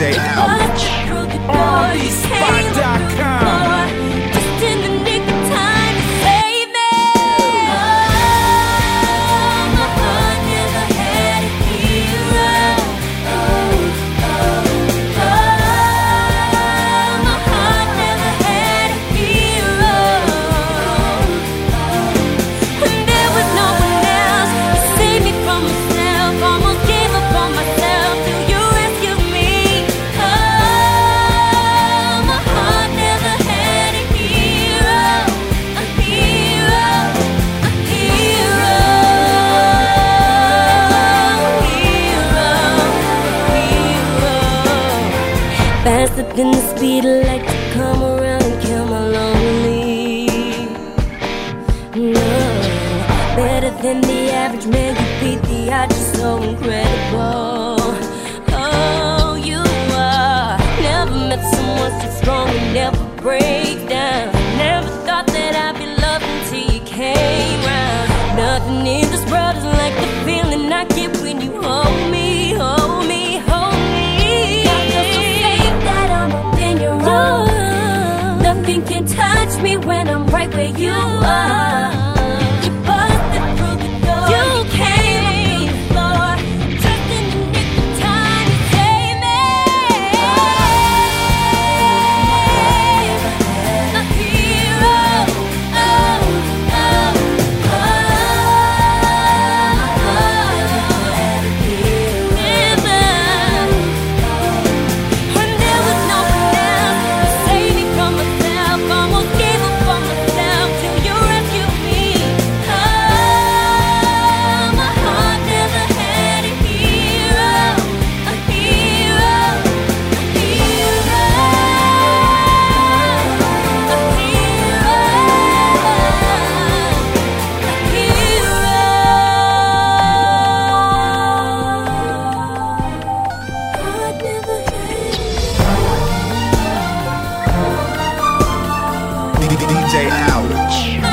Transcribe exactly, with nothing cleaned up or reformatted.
J Ouch. R B spot dot com. Faster than the speed of light to come around and kill my lonely. No, better than the average man, you beat the odds, you're so incredible. Oh, you are. Never met someone so strong and never break down. Never thought that I'd be loved until you came round. Nothing in this world is like the feeling I get when you hold me, hold me, hold me. Nothing can touch me when I'm right where you are. You busted through the door. You came on the floor. Just in the nick of time, you saved me. A hero. Oh, oh, oh. Never. When there was no one else to save me from myself, almost gave up on myself till you rescued me. Oh, my heart never had a hero, a hero, a hero, a hero, a hero. Heart never had D J Ouch.